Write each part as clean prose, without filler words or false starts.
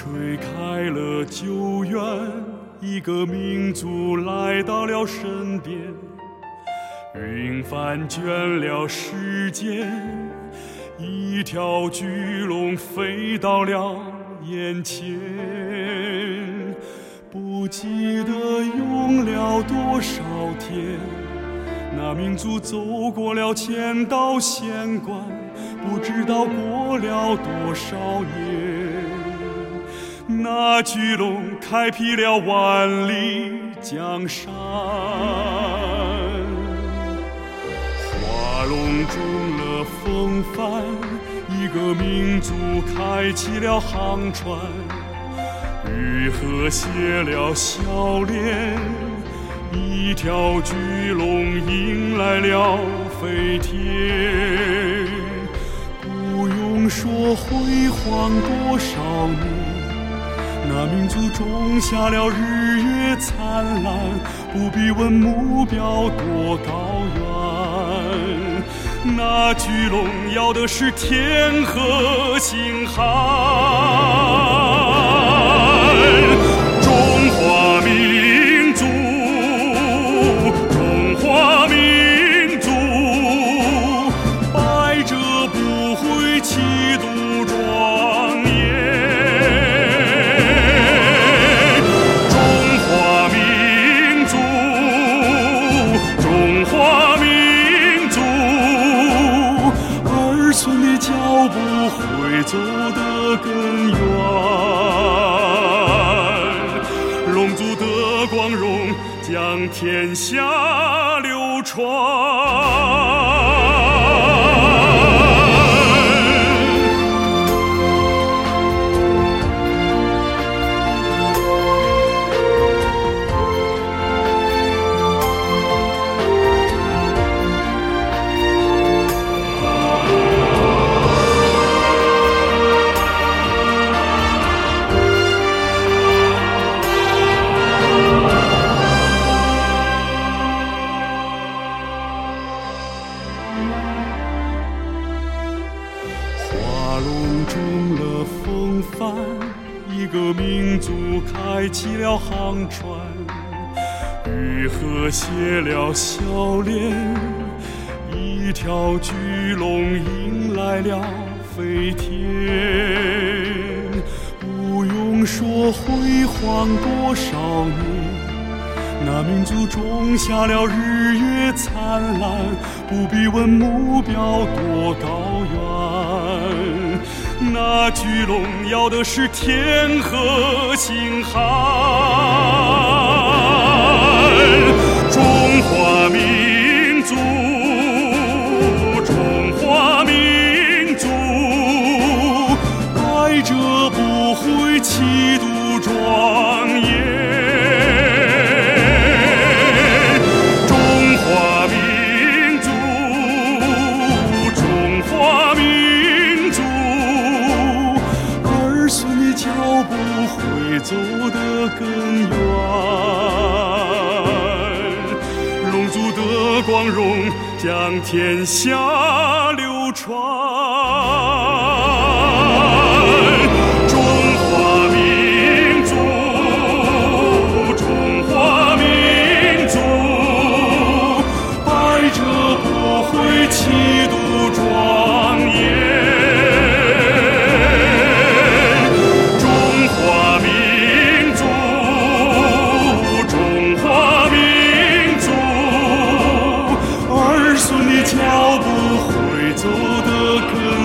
吹开了旧缘，一个民族来到了身边，云帆卷了世间，一条巨龙飞到了眼前，不记得用了多少天，那民族走过了千道险关，不知道过了多少年，那巨龙开辟了万里江山，划龙中了风帆，一个民族开启了航船，愈合写了笑脸，一条巨龙迎来了飞天，不用说辉煌多少年，那民族种下了日月灿烂，不必问目标多高远，那巨龙要的是天和星海，中华民族，中华民族，百折不会，气度庄严，中华民族，中华民族，儿孙的脚步会走得更远，龙族的光荣将天下流传。一个民族开启了航船，愈合写了笑脸，一条巨龙迎来了飞天，不用说辉煌多少年，那民族种下了日月灿烂，不必问目标多高远，那巨龙要的是天和星海，中华民族，中华民族，百折不会，气度庄严，中华民族，中华民族，儿孙的脚步会走得更远，龙族的光荣将天下流传，中华民族，中华民族，百折不会，气度庄严，脚步会走得更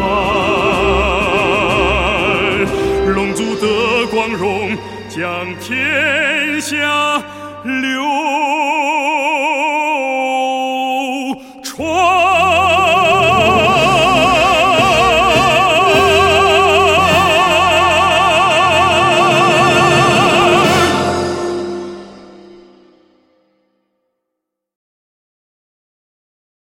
远，龙族的光荣将天下流